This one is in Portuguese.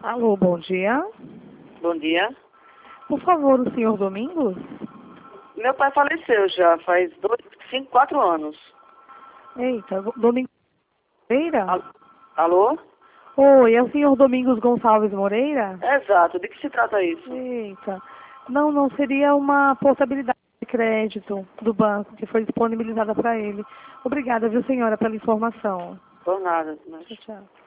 Alô, bom dia. Bom dia. Por favor, o senhor Domingos? Meu pai faleceu já faz 4 anos. Eita, Domingos Moreira? Alô? Oi, é o senhor Domingos Gonçalves Moreira? Exato. De que se trata isso? Eita. Não, seria uma portabilidade de crédito do banco que foi disponibilizada para ele. Obrigada, viu, senhora, pela informação. Por nada. Mas... Tchau, tchau.